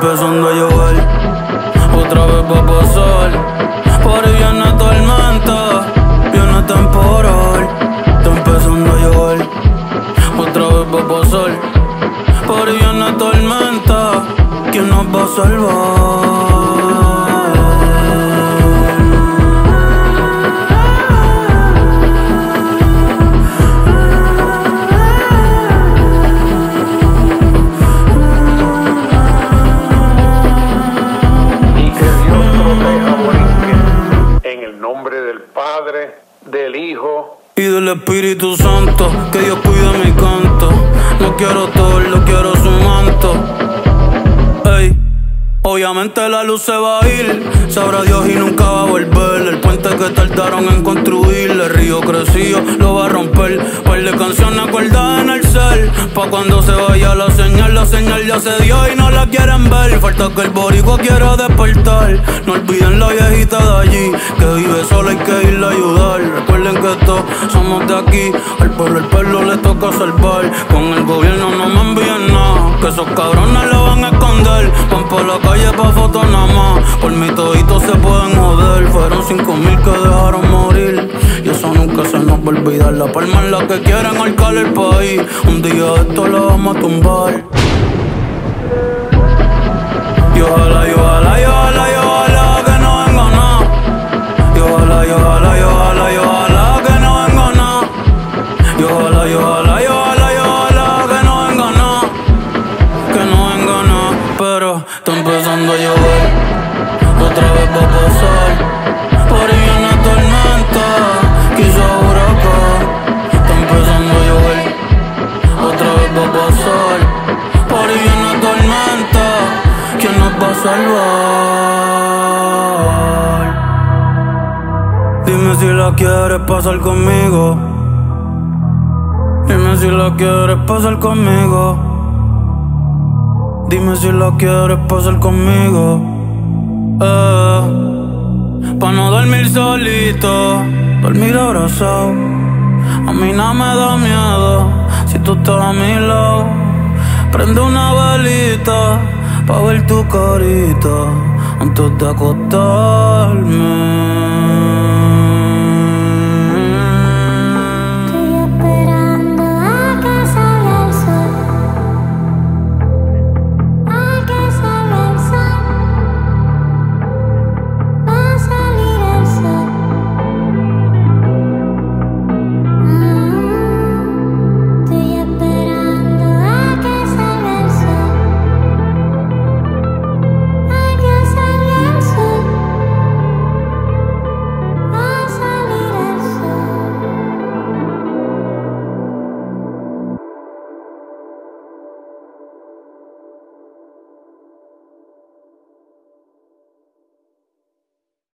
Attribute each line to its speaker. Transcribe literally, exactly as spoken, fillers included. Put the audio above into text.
Speaker 1: empezando a llover, otra vez va a pasar. Por ahí viene tormenta, viene temporal. Está empezando a llover, otra vez va a pasar. Por ahí viene tormenta, ¿quién nos va a salvar?
Speaker 2: Del Hijo
Speaker 1: y del Espíritu Santo, que Dios cuide mi canto. No quiero todo, lo quiero su manto. Ey, obviamente la luz se va a ir, sabrá Dios y nunca va a volver. El puente que tardaron en construir, el río crecido lo va a romper. Par de canciones guardadas en el cel, pa' cuando se vaya la señal. La señal ya se dio y no la quieren ver. Falta que el boricua quiera despertar. No olviden la viejita de allí, que vive sola, hay que irle a ayudar. Recuerden que todos somos de aquí, al pueblo el pueblo le toca salvar. Con el gobierno no me envíen nada, que esos cabrones lo van a esconder. Van por la calle pa' fotos nada más, por mi toditos se pueden joder. Fueron cinco mil que dejaron morir, y eso nunca se nos va a olvidar. La palma es la que quieren arcar el país, un día esto lo vamos a tumbar. Y ojalá, y ojalá, y ojalá, y ojalá que no venga nada. Y ojalá, y ojalá, y ojalá, y ojalá que no venga nada. Y ojalá, y ojalá, y ojalá, y ojalá que no venga nada. Que no venga nada. Pero está empezando a llover, otra vez va a pasar. Por ahí viene tormenta, quizá huracán. Está empezando a llover, otra vez va a pasar. Por ahí viene tormenta, ¿quién nos va a salvar? Dime si la quieres pasar conmigo. Dime si la quieres pasar conmigo. Dime si la quieres pasar conmigo. Eh, pa' no dormir solito, dormir abrazado. A mí no me da miedo si tú estás a mi lado. Prende una velita pa' ver tu carita antes de acostarme.